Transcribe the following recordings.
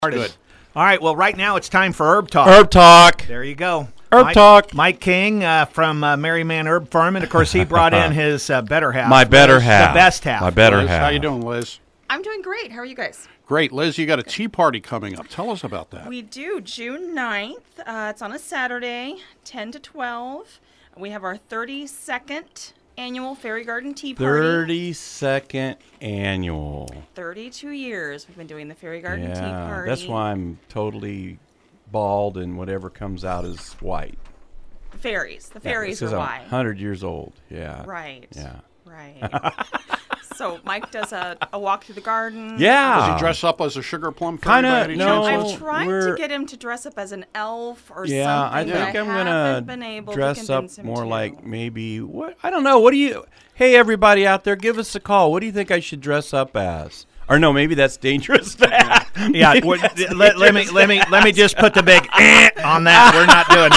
Good. All right, well, right now it's time for Herb Talk. Herb Talk. There you go. Herb Talk. Mike King from Merryman Herb Farm, and of course he brought in his better half. My better half. The best half. My better Liz, half. how you doing, Liz? I'm doing great. How are you guys? Great. Liz, you got a tea party coming up. Tell us about that. We do. June 9th. It's on a Saturday, 10 to 12. We have our 32nd annual Fairy Garden Tea Party. 32nd annual. 32 years we've been doing the Fairy Garden Tea Party. That's why I'm totally bald and whatever comes out is white. Fairies. The fairies are are white. 100 years old. Yeah. Right. Yeah. Right. So Mike does a walk through the garden. Yeah. Does he dress up as a sugar plum fairy Kinda, by any no. chance? I've tried to get him to dress up as an elf or Yeah, I something. think but I'm haven't been able gonna dress to up convince him more to. like maybe what I don't know. What do you? Hey, everybody out there, give us a call. What do you think I should dress up as? Or no, maybe that's dangerous. Yeah, let me just put the big on that. We're not doing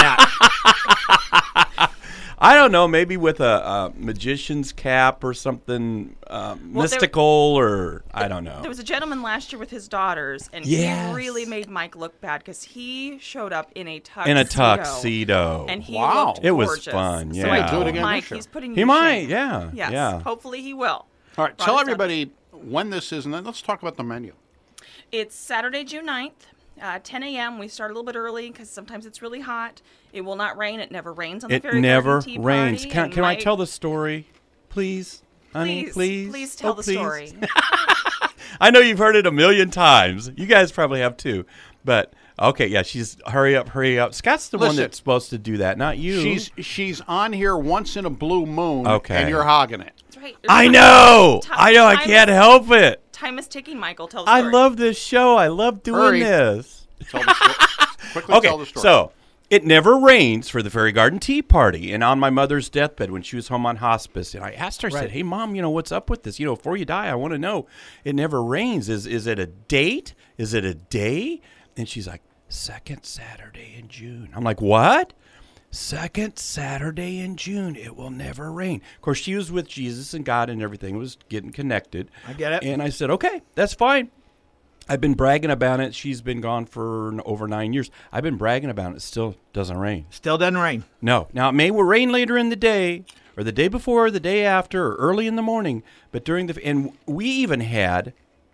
that. I don't know, maybe with a magician's cap or something mystical, or I don't know. There was a gentleman last year with his daughters, and Yes. he really made Mike look bad because he showed up in a tuxedo. In a tuxedo. And he Wow. looked It was gorgeous. fun, So yeah. I Do it told again Mike this year. he's putting you He to might, shame. yeah. Yes, Yeah. hopefully he will. All right, Brought tell his everybody when this is, and then let's talk about the menu. It's Saturday, June 9th, 10 a.m. We start a little bit early because sometimes it's really hot. It will not rain. It never rains on the It Fairy never Garden Tea rains. Party. Can And I Mike- tell the story, please, honey? Please, Please tell Oh, the please. story. I know you've heard it a million times. You guys probably have too. But okay, yeah, she's hurry up, hurry up. Scott's the one Listen. that's supposed to do that, not you. She's on here once in a blue moon, Okay. and you're hogging it. That's right. I know. Time- I know. I time can't is- help it. Time is ticking, Michael. Tell the I story. love this show. I love doing Hurry. this. Tell the story. Quickly Okay, tell the story. so it never rains for the Fairy Garden Tea Party. And on my mother's deathbed when she was home on hospice, and I asked her, I said, hey, Mom, what's up with this? Before you die, I want to know. It never rains. Is it a date? Is it a day? And she's like, second Saturday in June. I'm like, what? Second Saturday in June. It will never rain. Of course, she was with Jesus and God and everything was getting connected. I get it. And I said, okay, that's fine. I've been bragging about it. She's been gone for over 9 years. I've been bragging about it. It still doesn't rain. Still doesn't rain. No. Now, it may rain later in the day, or the day before, or the day after, or early in the morning. But and we even had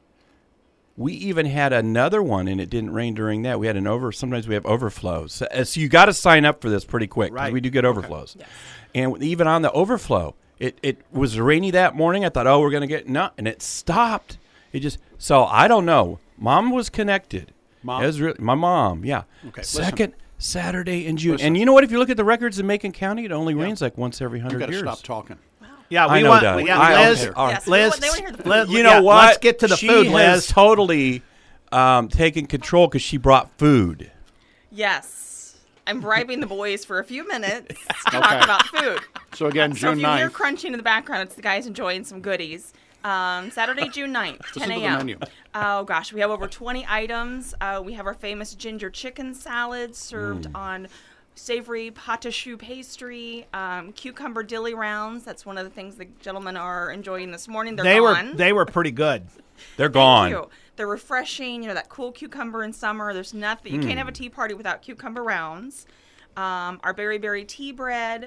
another one, and it didn't rain during that. We had sometimes we have overflows. So you got to sign up for this pretty quick, because Right. we do get overflows. Yes. And even on the overflow, it was rainy that morning. I thought, we're going to get and it stopped. So I don't know. Mom was connected. Mom? It was my mom, yeah. Okay, Second Saturday in June. Listen. And you know what? If you look at the records in Macon County, it only rains like once every you 100 got to years. stop talking. Yeah, I we know, want. Doug. Liz, Okay, all right. Yes, Liz, they wanna hear the food. Liz, You know yeah, what? Let's get to the she food, has Liz. totally taken control because she brought food. Yes. I'm bribing the boys for a few minutes to talk about food. So again, So if June you hear 9th. crunching in the background, it's the guys enjoying some goodies. Saturday, June 9th, 10 Listen to the a.m. menu. Oh, gosh. We have over 20 items. We have our famous ginger chicken salad served on savory pâte choux pastry, cucumber dilly rounds. That's one of the things the gentlemen are enjoying this morning. They're gone. They were pretty good. They're Thank gone. you. They're refreshing. That cool cucumber in summer. There's nothing. You can't have a tea party without cucumber rounds. Our berry tea bread.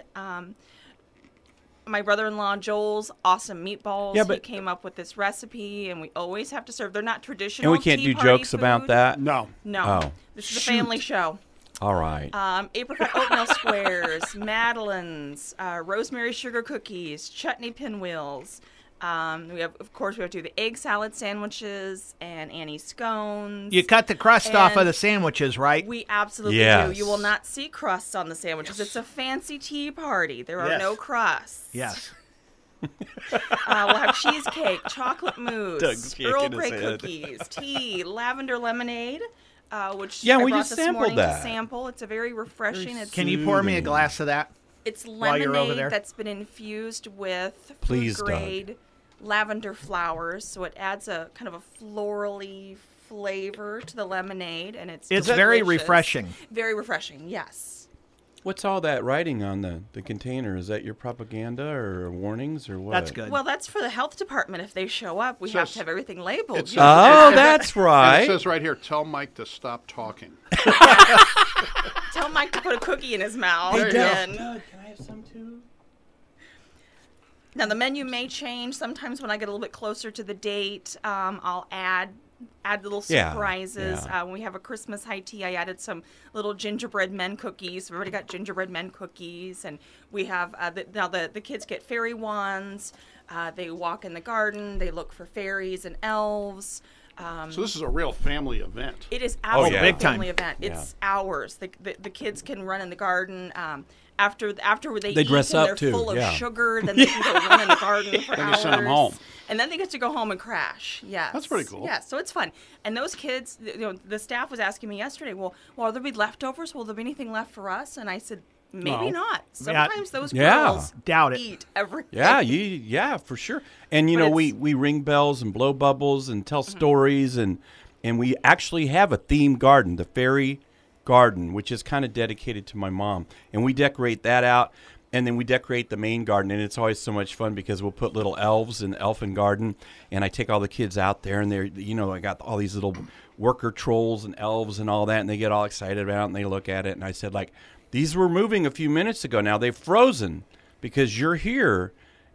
My brother-in-law Joel's awesome meatballs. Yeah, He but- came up with this recipe, and we always have to serve. They're not traditional. And we can't tea do party jokes about food. that? No. No. Oh. This is a family show. All right. Apricot oatmeal squares, madeleines, rosemary sugar cookies, chutney pinwheels. We have to do the egg salad sandwiches and Annie scones. You cut the crust off of And the sandwiches, right? We absolutely Yes. do. You will not see crusts on the sandwiches. It's a fancy tea party. There are Yes. no crusts. Yes. We'll have cheesecake, chocolate mousse, Doug's shaking Earl his Grey head. cookies, tea, lavender lemonade, which Yeah, I we brought just this sampled morning that. to sample. It's a very refreshing. It's Can you pour me a glass of that? It's while you're over there? lemonade that's been infused with Please, food grade lavender flowers, so it adds a kind of a florally flavor to the lemonade, and it's It's very delicious. refreshing. Very refreshing, yes. What's all that writing on the container? Is that your propaganda or warnings or what? That's good. Well, that's for the health department. If they show up, we have to have everything labeled. It's- you know. Oh, that's And right. it says right here, tell Mike to stop talking. Tell Mike to put a cookie in his mouth. There you go. and- Doug, can I have some too? Now the menu may change. Sometimes when I get a little bit closer to the date, I'll add little Yeah, surprises. yeah. When we have a Christmas high tea, I added some little gingerbread men cookies. We've already got gingerbread men cookies, and we have now the kids get fairy wands. They walk in the garden. They look for fairies and elves. So this is a real family event. It is Oh, absolutely yeah. a Big time. family event. It's hours. The kids can run in the garden. After they They eat dress and up, they're too, full of yeah. sugar, then they can go run in the garden for Then you hours. send 'em home. And then they get to go home and crash. Yes. That's pretty cool. Yeah, so it's fun. And those kids, the staff was asking me yesterday, well, will there be leftovers? Will there be anything left for us? And I said, maybe No. not. Sometimes those Yeah. girls Doubt it. eat everything. Yeah, for sure. And you But know, we it's- ring bells and blow bubbles and tell stories, and we actually have a themed garden, the fairy garden, which is kind of dedicated to my mom, and we decorate that out. And then we decorate the main garden, and it's always so much fun because we'll put little elves in the elfin garden, and I take all the kids out there, and they're, I got all these little worker trolls and elves and all that, and they get all excited about it, and they look at it, and I said, like, these were moving a few minutes ago. Now they've frozen because you're here,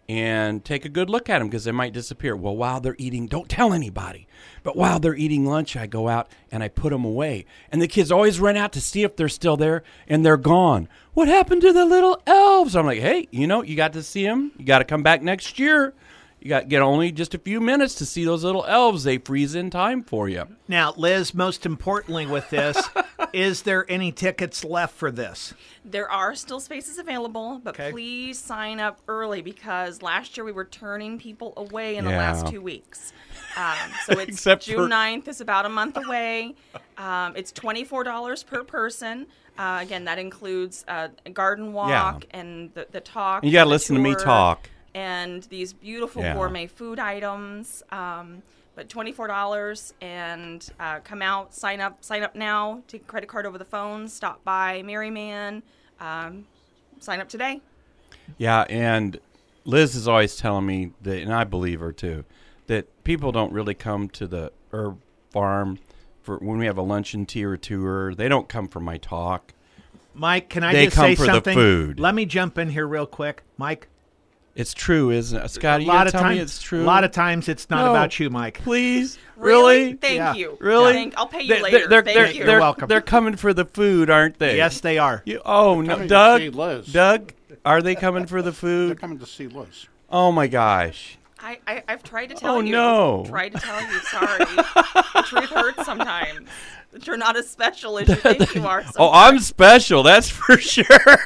and take a good look at them because they might disappear. Well, while they're eating, don't tell anybody, but while they're eating lunch, I go out and I put them away. And the kids always run out to see if they're still there, and they're gone. What happened to the little elves? I'm like, hey, you got to see them. You got to come back next year. You got to get only just a few minutes to see those little elves. They freeze in time for you. Now, Liz, most importantly with this, is there any tickets left for this? There are still spaces available, but Okay. please sign up early because last year we were turning people away in the Yeah. last 2 weeks. So it's Except for- June 9th is about a month away. It's $24 per person. Again, that includes a garden walk and the talk. And you got to the listen to me tour, talk. And these beautiful Yeah. gourmet food items. But $24 and come out, sign up now, take a credit card over the phone, stop by Merryman, sign up today. Yeah, and Liz is always telling me that, and I believe her too, that people don't really come to the herb farm for when we have a luncheon tea or tour. They don't come for my talk. Mike, can I They just come say for the something? food. Let me jump in here real quick. Mike, It's true, isn't it? Scotty, you gotta tell me it's true. A lot of times it's not No. about you, Mike. Please? Really? Really? Thank Yeah. you. Really? I'll pay you They- later. They're, Thank they're, you. You're welcome. They're coming for the food, aren't they? Yes, they are. Oh, no. coming to Doug? see Liz. Doug? Are they coming for the They're food? coming to see Liz. Oh, my gosh. I've tried to tell Oh, you. no. Tried to tell you. Sorry. The truth hurts sometimes. That you're not as special as you think you are. Oh, I'm special, that's for sure.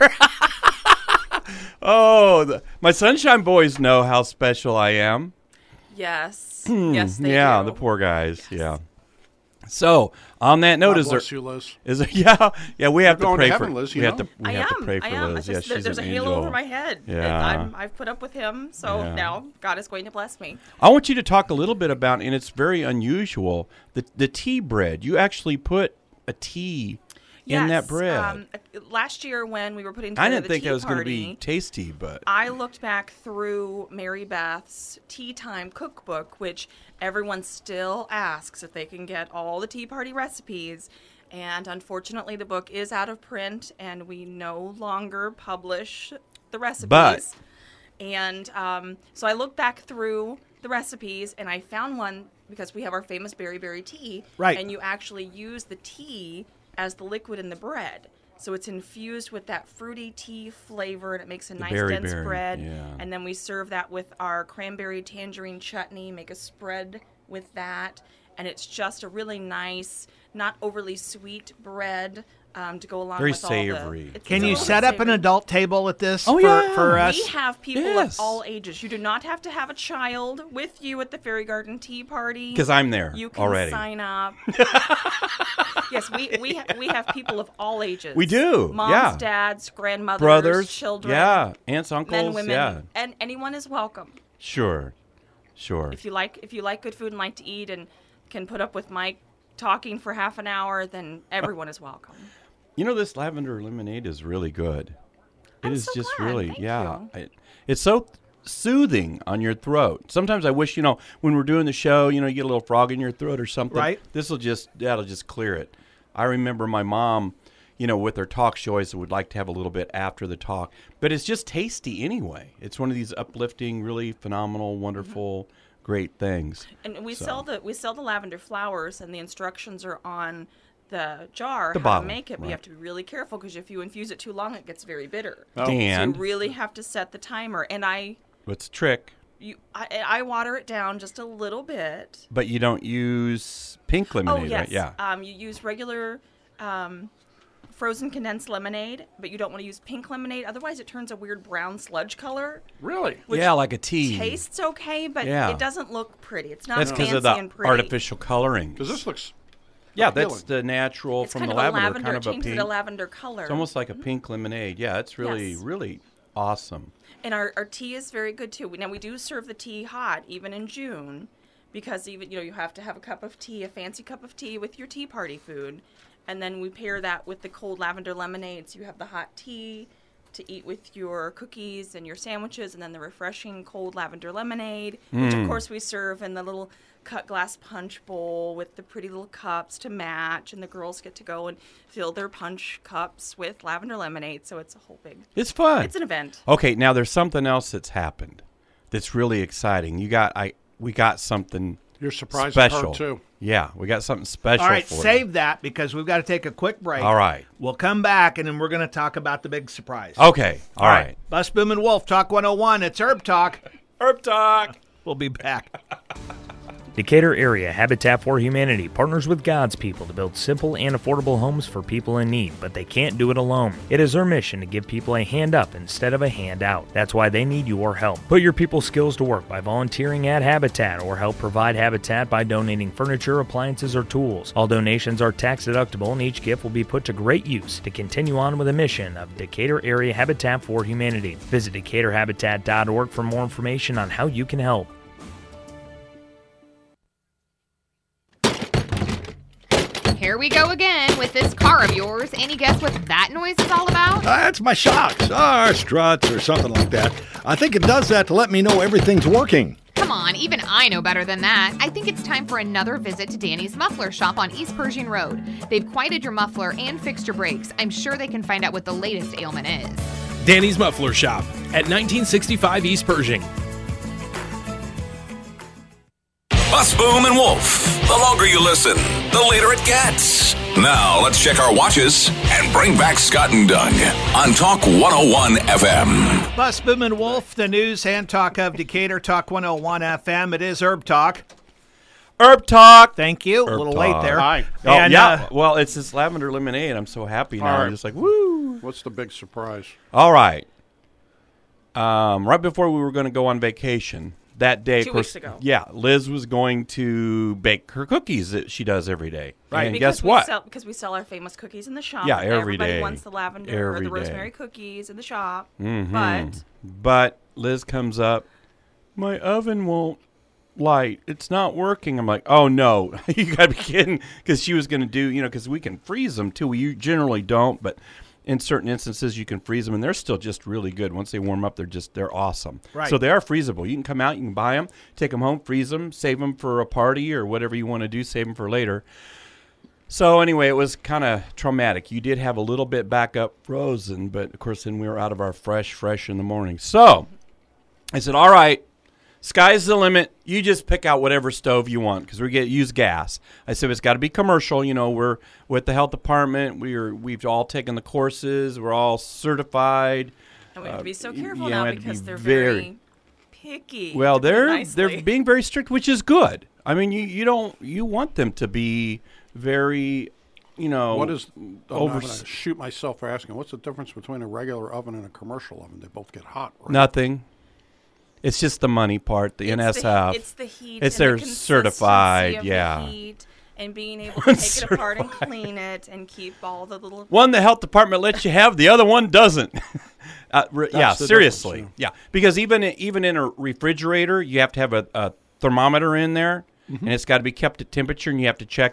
My Sunshine Boys know how special I am. Yes. Yes, they Yeah, do. the poor guys. Yeah. So, on that note, God is there? bless you, Liz. Is there? Yeah. We have to going to pray heaven, for Liz, We you have know. to. We I have am. to pray for I am. Liz. It's Yeah, just, she's there's an a halo angel. over my head. Yeah. I've put up with him, so Yeah. now God is going to bless me. I want you to talk a little bit about, and it's very unusual, the tea bread. You actually put a tea in that Yes, bread. Last year when we were putting together I didn't the think tea that was going to party, be tasty, but I looked back through Mary Beth's Tea Time cookbook, which everyone still asks if they can get all the tea party recipes. And unfortunately, the book is out of print, and we no longer publish the recipes. But- And so I looked back through the recipes, and I found one because we have our famous berry tea. Right. And you actually use the tea as the liquid in the bread. So it's infused with that fruity tea flavor, and it makes a nice berry dense berry, bread. yeah. And then we serve that with our cranberry tangerine chutney, make a spread with that. And it's just a really nice, not overly sweet bread to go along Very with all savory. the... it's Can a you little set up an savory. adult table at this Oh, yeah. for us? We have people Yes. of all ages. You do not have to have a child with you at the Fairy Garden Tea Party. because I'm there You can already. sign up. Yes, we have people of all ages. We do, Moms, yeah. dads, grandmothers, Brothers, children, yeah, aunts, uncles, men, women, yeah, and anyone is welcome. sure. If you like good food and like to eat and can put up with Mike talking for half an hour, then everyone is welcome. This lavender lemonade is really good. It I'm is so just glad. really, Thank yeah. you. It's so soothing on your throat. Sometimes I wish, when we're doing the show, you get a little frog in your throat or something. Right. That'll just clear it. I remember my mom, with her talk show, always would like to have a little bit after the talk. But it's just tasty anyway. It's one of these uplifting, really phenomenal, wonderful, great things. And we sell the lavender flowers, and the instructions are on the jar The how bottle, to make it. But right. you have to be really careful because if you infuse it too long, it gets very bitter. Oh. So you And really have to set the timer. And what's the trick? I water it down just a little bit. But you don't use pink lemonade, Oh yes. right? Yeah. You use regular frozen condensed lemonade, but you don't want to use pink lemonade. Otherwise, it turns a weird brown sludge color. Really? Which Yeah, like a tea. tastes okay, but Yeah. it doesn't look pretty. It's not That's because fancy of the and pretty. artificial coloring. Because this looks. Yeah, appealing. that's the natural It's from kind the of lavender, a lavender. kind It of a changes pink. it a lavender color. It's almost like a pink lemonade. Yeah, it's really, Yes. really awesome. And our tea is very good too. Now we do serve the tea hot even in June, because even you have to have a cup of tea, a fancy cup of tea with your tea party food, and then we pair that with the cold lavender lemonade. So you have the hot tea to eat with your cookies and your sandwiches, and then the refreshing cold lavender lemonade, which of course we serve in the little cut glass punch bowl with the pretty little cups to match, and the girls get to go and fill their punch cups with lavender lemonade. So it's a whole big. It's fun. It's an event. Okay, now there's something else that's happened that's really exciting. We got something You're surprised special. her too. Yeah, we got something special All right, for you. save that because we've got to take a quick break. All right. We'll come back, and then we're going to talk about the big surprise. Okay. All right. Bus Boom and Wolf, Talk 101. It's Herb Talk. Herb Talk. We'll be back. Decatur Area Habitat for Humanity partners with God's people to build simple and affordable homes for people in need, but they can't do it alone. It is their mission to give people a hand up instead of a hand out. That's why they need your help. Put your people's skills to work by volunteering at Habitat, or help provide habitat by donating furniture, appliances, or tools. All donations are tax deductible, and each gift will be put to great use to continue on with the mission of Decatur Area Habitat for Humanity. Visit DecaturHabitat.org for more information on how you can help. Here we go again with this car of yours. Any guess what that noise is all about? That's my shocks, or struts, or something like that. I think it does that to let me know everything's working. Come on, even I know better than that. I think it's time for another visit to Danny's Muffler Shop on East Pershing Road. They've quieted your muffler and fixed your brakes. I'm sure they can find out what the latest ailment is. Danny's Muffler Shop at 1965 East Pershing. Bus Boom and Wolf. The longer you listen, the later it gets. Now let's check our watches and bring back Scott and Doug on Talk 101 FM. Bus Boom and Wolf, the news and talk of Decatur, Talk 101 FM. It is Herb Talk. Herb Talk. Thank you. Herb a little Talk. late there. Hi. Oh, And, yeah. Well, it's this lavender lemonade. I'm so happy now. All right. I'm just like, woo. What's the big surprise? All right. Right before we were going to go on vacation, that day, 2 weeks ago. Yeah, Liz was going to bake her cookies that she does every day. Right. And Because guess what? Because we sell our famous cookies in the shop. Yeah, every Everybody day. wants the lavender or Every the day. rosemary cookies in the shop. Mhm. But But Liz comes up, my oven won't light. It's not working. I'm like, oh, no. You got to be kidding. Because she was going to do, because we can freeze them, too. We generally don't, but in certain instances you can freeze them, and they're still just really good. Once they warm up, they're awesome. Right. So they are freezable. You can come out, you can buy them, take them home, freeze them, save them for a party or whatever you want to do, save them for later. So anyway, it was kind of traumatic. You did have a little bit back up frozen, but of course then we were out of our fresh in the morning. So I said, all right, sky's the limit. You just pick out whatever stove you want because we use gas. I said, it's got to be commercial. We're with the health department. We've all taken the courses. We're all certified. and we have to be so careful we now had to because be they're very- very picky. Well, to put it they're nicely. being very strict, which is good. I mean, you want them to be very, What is? over- I'm going to shoot myself for asking. What's the difference between a regular oven and a commercial oven? They both get hot, right? nothing. It's just the money part, the NSF. It's the heat. It's and their the consistency certified, of yeah. The heat and being able to take it apart and clean it and keep all the little. One, the health department lets you have. The other one doesn't. Yeah, the seriously. difference, Yeah, because even in a refrigerator, you have to have a thermometer in there, and it's got to be kept at temperature, and you have to check it.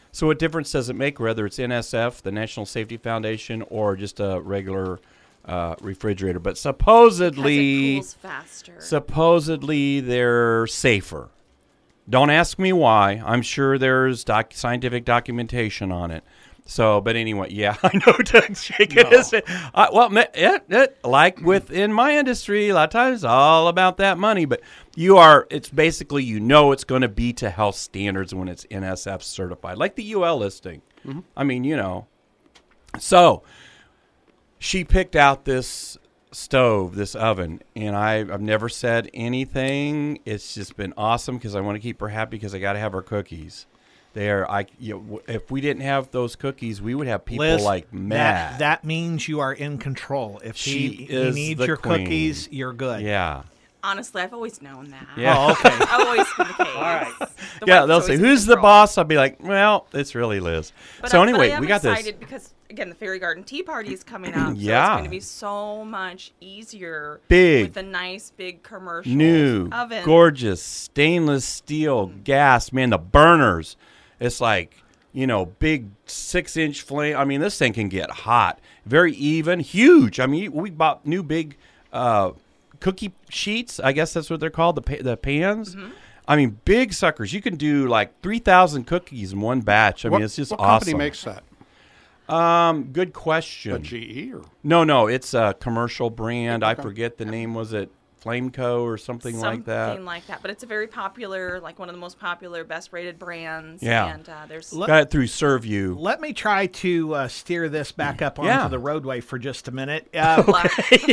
So what difference does it make whether it's NSF, the National Safety Foundation, or just a regular refrigerator? But supposedly, Because it cools faster. supposedly they're safer. Don't ask me why. I'm sure there's scientific documentation on it. So, but anyway, yeah, I know Doug's shaking his head. Like within my industry, a lot of times it's all about that money. But it's basically, it's going to be to health standards when it's NSF certified, like the UL listing. Mm-hmm. I mean, So, she picked out this stove, this oven, and I've never said anything. It's just been awesome because I want to keep her happy because I got to have her cookies. If we didn't have those cookies, we would have people Liz, like mad. That means you are in control. If he needs your queen. Cookies, you're good. Yeah. Honestly, I've always known that. Yeah. Oh, okay. I've always been the case. All right. They'll say, "Who's the boss?" I'll be like, "Well, it's really Liz." But So I anyway, am we got this. excited because again, the Fairy Garden Tea Party is coming up. Yeah. So it's going to be so much easier. Big. With a nice big commercial New, oven. gorgeous stainless steel gas. Man, the burners. It's like, big 6-inch flame. I mean, this thing can get hot. Very even, huge. I mean, we bought new big cookie sheets. I guess that's what they're called, the pans. Mm-hmm. I mean, big suckers. You can do like 3,000 cookies in one batch. I mean, it's just what awesome. What company makes that? Good question. A GE or? No, it's a commercial brand. Okay. I forget the name. Was it Flameco or something like that? Something like that. But it's a very popular, like one of the most popular, best-rated brands. Yeah. And there's... Got it through ServU. Let me try to steer this back up onto the roadway for just a minute. Okay.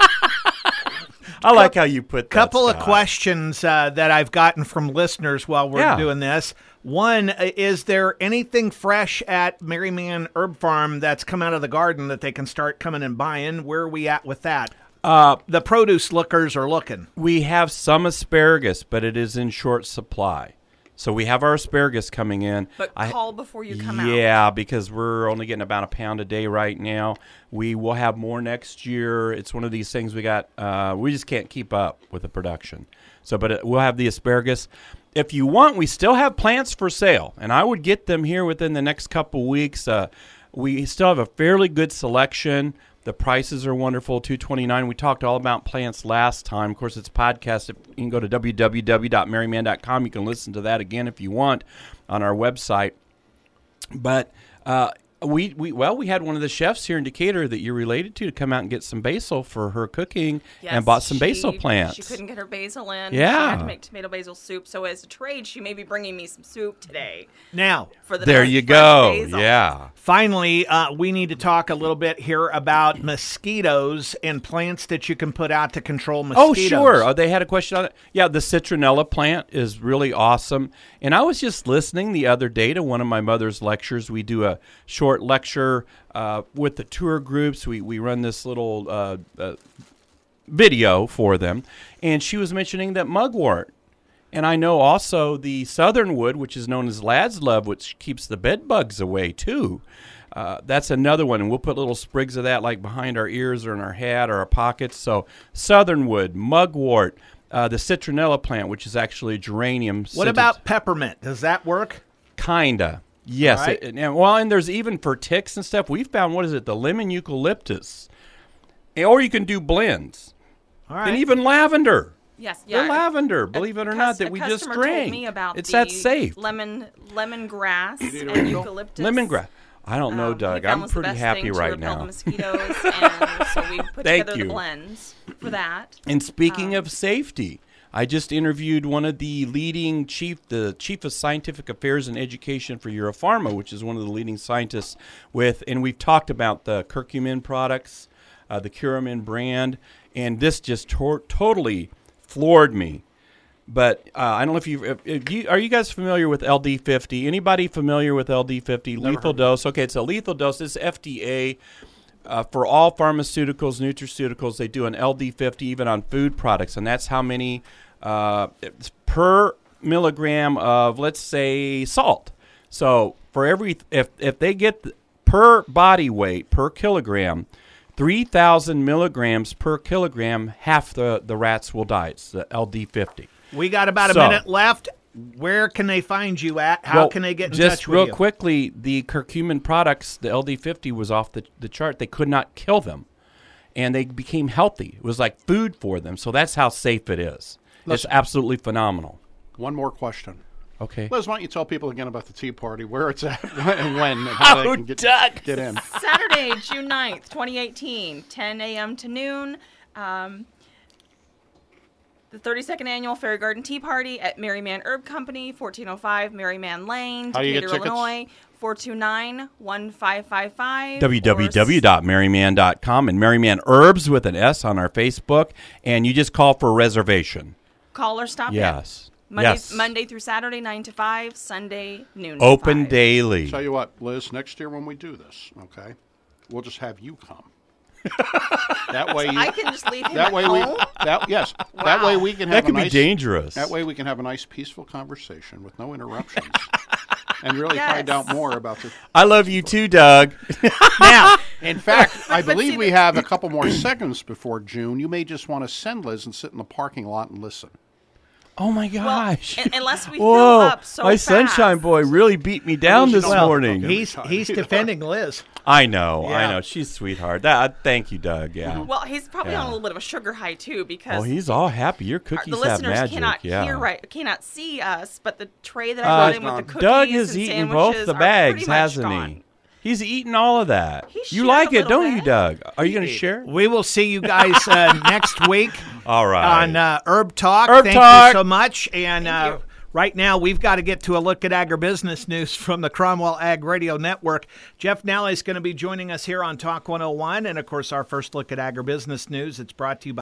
I like how you put that, couple Scott. of questions that I've gotten from listeners while we're doing this. One, is there anything fresh at Merryman Herb Farm that's come out of the garden that they can start coming and buying? Where are we at with that? The produce lookers are looking. We have some asparagus, but it is in short supply. So we have our asparagus coming in. But call before you come out. Yeah, because we're only getting about a pound a day right now. We will have more next year. It's one of these things we just can't keep up with the production. So, but we'll have the asparagus. If you want, we still have plants for sale, and I would get them here within the next couple weeks. We still have a fairly good selection. The prices are wonderful, $229. We talked all about plants last time. Of course, it's a podcast. You can go to www.merryman.com. You can listen to that again if you want on our website. But we had one of the chefs here in Decatur that you're related to come out and get some basil for her cooking, and bought some basil plants. She couldn't get her basil in. Yeah. She had to make tomato basil soup. So as a trade, she may be bringing me some soup today. Now, for the there you go. Basil. Yeah. Finally, we need to talk a little bit here about mosquitoes and plants that you can put out to control mosquitoes. Oh, sure. They had a question on it. Yeah, the citronella plant is really awesome. And I was just listening the other day to one of my mother's lectures. We do a short lecture with the tour groups. We run this little video for them. And she was mentioning that mugwort. And I know also the southernwood, which is known as lad's love, which keeps the bed bugs away, too. That's another one, and we'll put little sprigs of that like behind our ears or in our hat or our pockets. So southernwood, mugwort, the citronella plant, which is actually a geranium. What about peppermint? Does that work? Kinda. Yes. Right. And there's even for ticks and stuff, we found, the lemon eucalyptus. Or you can do blends. All right. And even lavender. Yes, yeah. The lavender, believe it or not, that we just drank. Told me about it's that safe. Lemongrass and eucalyptus. Lemongrass. I don't know, Doug. I'm pretty happy right now. The mosquitoes, and so we put together the blends for that. And speaking of safety, I just interviewed one of the leading the chief of scientific affairs and education for Europharma, which is one of the leading scientists and we've talked about the curcumin products, the Curamin brand, and this just totally floored me. But I don't know if are you guys familiar with LD50? Anybody familiar with LD50? Lethal dose. Okay, it's a lethal dose. It's FDA for all pharmaceuticals, nutraceuticals. They do an LD50 even on food products, and that's how many per milligram of, let's say, salt. So for if they get per body weight per kilogram, 3,000 milligrams per kilogram, half the rats will die. It's the LD50. We got about a minute left. Where can they find you at? How can they get in touch with you? Just real quickly, the curcumin products, the LD50 was off the chart. They could not kill them, and they became healthy. It was like food for them. So that's how safe it is. It's absolutely phenomenal. One more question. Okay. Liz, why don't you tell people again about the Tea Party, where it's at, and when, and how they can get in. Saturday, June 9th, 2018, 10 a.m. to noon. The 32nd Annual Fairy Garden Tea Party at Merryman Herb Company, 1405 Merryman Lane, Decatur, Illinois, 429-1555. www.merryman.com and Merryman Herbs with an S on our Facebook. And you just call for a reservation. Call or stop in. Yes. Monday through Saturday, 9 to 5, Sunday, noon to Open 5. daily. Tell you what, Liz, next year when we do this, okay, we'll just have you come. That way, I can just leave him that at way home? Yes. Wow. That way we can have That could be dangerous. That way we can have a nice, peaceful conversation with no interruptions, and really find out more about the. I love you too, Doug. Now, in fact, I but believe see, we have a couple more seconds before June. You may just want to send Liz and sit in the parking lot and listen. Oh my gosh! Well, unless we Whoa, fill up so my fast. sunshine boy really beat me down this morning. he's defending Liz. I know. Yeah. She's a sweetheart. Thank you, Doug. Yeah. Well, he's probably on a little bit of a sugar high too because Oh, he's all happy. Your cookies the have listeners magic. cannot see us, but the tray that I brought in with the cookies Doug has and eaten sandwiches both the are bags, pretty much hasn't gone. he? He's eaten all of that. He You shared like a it, little don't you, bit. Doug? Are you going to share? We will see you guys next week All right. on Herb Talk. Herb Thank Talk. you so much. And Thank you. right now, we've got to get to a look at agribusiness news from the Cromwell Ag Radio Network. Jeff Nally is going to be joining us here on Talk 101. And, of course, our first look at agribusiness news. It's brought to you by